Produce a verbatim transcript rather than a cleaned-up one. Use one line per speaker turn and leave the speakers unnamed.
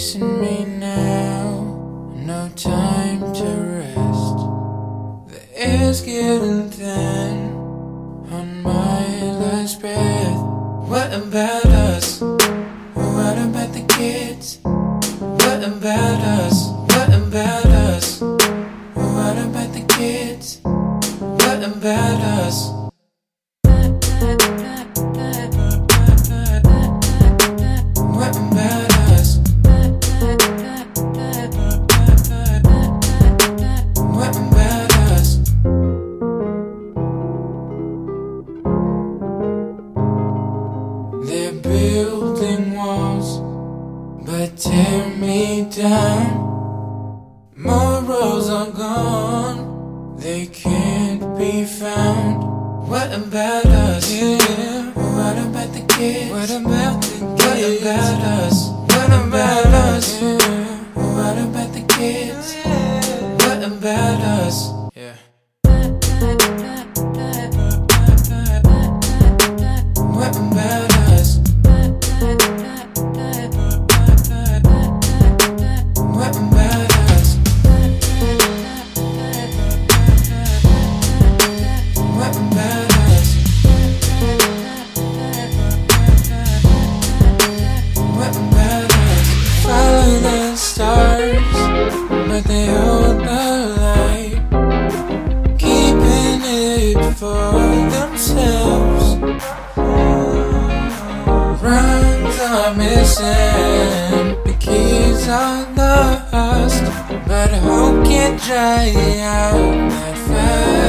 chasing me now, no time to rest. The air's getting thin on my last breath. What about us? What about the kids? What about us? What about us? What about the kids? What about us? What about us? What about us? They're building walls, but tear me down. Morals are gone, they can't be found. What about us? Yeah. What about the kids? What about the kids? What about us? What about us? Yeah. What about the kids? What about us? Yeah. What about us? What about us? What about us? What about us? Follow the stars, but they hold the light, keeping it for themselves. Rhymes are missing, the keys are lost, but hope can't dry out that fast.